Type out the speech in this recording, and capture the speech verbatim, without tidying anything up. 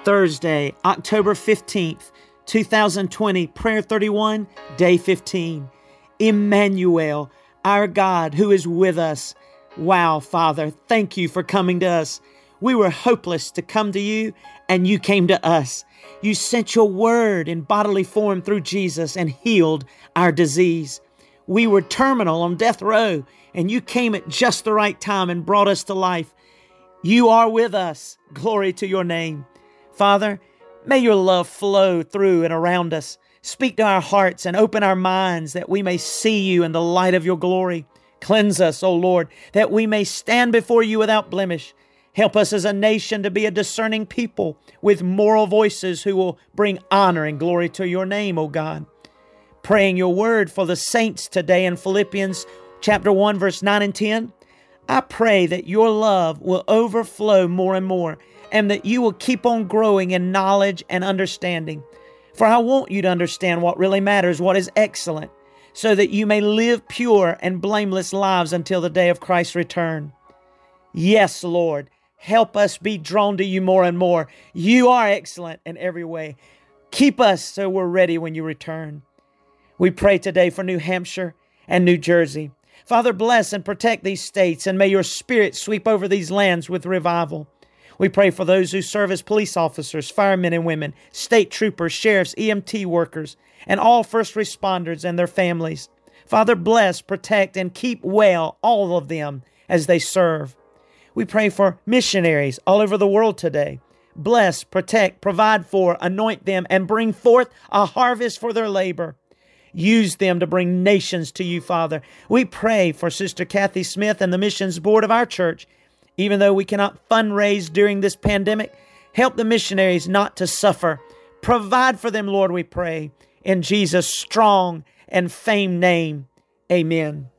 Thursday, October fifteenth, two thousand twenty, Prayer thirty-one, Day fifteen. Emmanuel, our God who is with us. Wow, Father, thank you for coming to us. We were hopeless to come to you, and you came to us. You sent your word in bodily form through Jesus and healed our disease. We were terminal on death row, and you came at just the right time and brought us to life. You are with us. Glory to your name. Father, may your love flow through and around us. Speak to our hearts and open our minds that we may see you in the light of your glory. Cleanse us, O Lord, that we may stand before you without blemish. Help us as a nation to be a discerning people with moral voices who will bring honor and glory to your name, O God. Praying your word for the saints today in Philippians chapter one, verse nine and ten. I pray that your love will overflow more and more, and that you will keep on growing in knowledge and understanding. For I want you to understand what really matters, what is excellent, so that you may live pure and blameless lives until the day of Christ's return. Yes, Lord, help us be drawn to you more and more. You are excellent in every way. Keep us so we're ready when you return. We pray today for New Hampshire and New Jersey. Father, bless and protect these states, and may your Spirit sweep over these lands with revival. We pray for those who serve as police officers, firemen and women, state troopers, sheriffs, E M T workers, and all first responders and their families. Father, bless, protect, and keep well all of them as they serve. We pray for missionaries all over the world today. Bless, protect, provide for, anoint them, and bring forth a harvest for their labor. Use them to bring nations to you, Father. We pray for Sister Kathy Smith and the missions board of our church. Even though we cannot fundraise during this pandemic, help the missionaries not to suffer. Provide for them, Lord, we pray. In Jesus' strong and famed name, amen.